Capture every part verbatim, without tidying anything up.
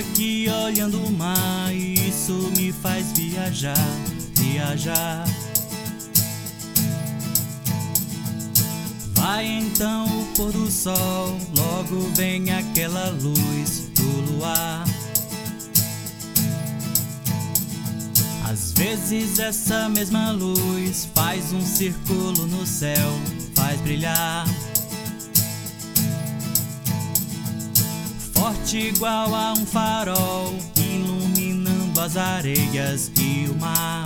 aqui olhando o mar e isso me faz viajar, viajar. Vai então o pôr do sol, logo vem aquela luz do luar. Às vezes essa mesma luz faz um círculo no céu, faz brilhar. Forte igual a um farol, iluminando as areias e o mar.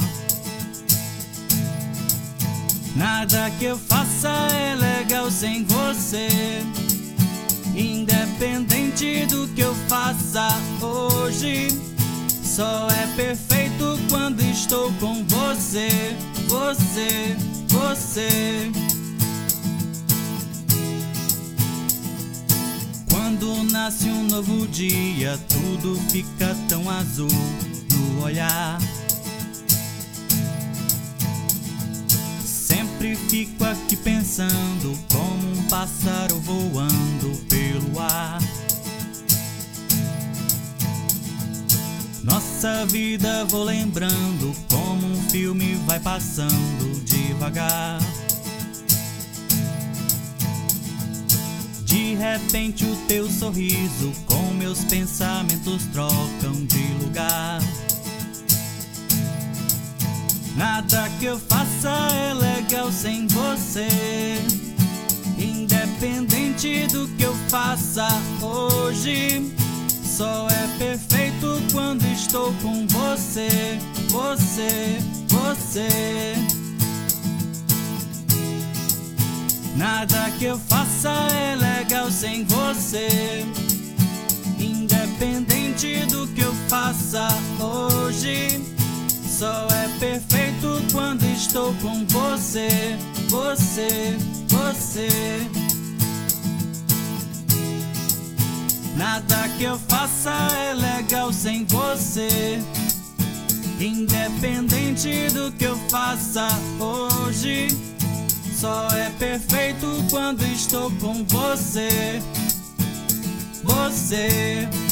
Nada que eu faça é legal sem você, independente do que eu faça hoje. Só é perfeito quando estou com você, você, você. Quando nasce um novo dia, tudo fica tão azul no olhar. Sempre fico aqui pensando como um pássaro voando pelo ar. Nossa vida vou lembrando como um filme vai passando devagar. De repente o teu sorriso com meus pensamentos trocam de lugar. Nada que eu faça é legal sem você, independente do que eu faça hoje. Só é perfeito quando estou com você, você, você. Nada que eu faça é legal sem você, independente do que eu faça hoje. Só é perfeito quando estou com você, você, você. Nada que eu faça é legal sem você, independente do que eu faça hoje. Só é perfeito quando estou com você, você.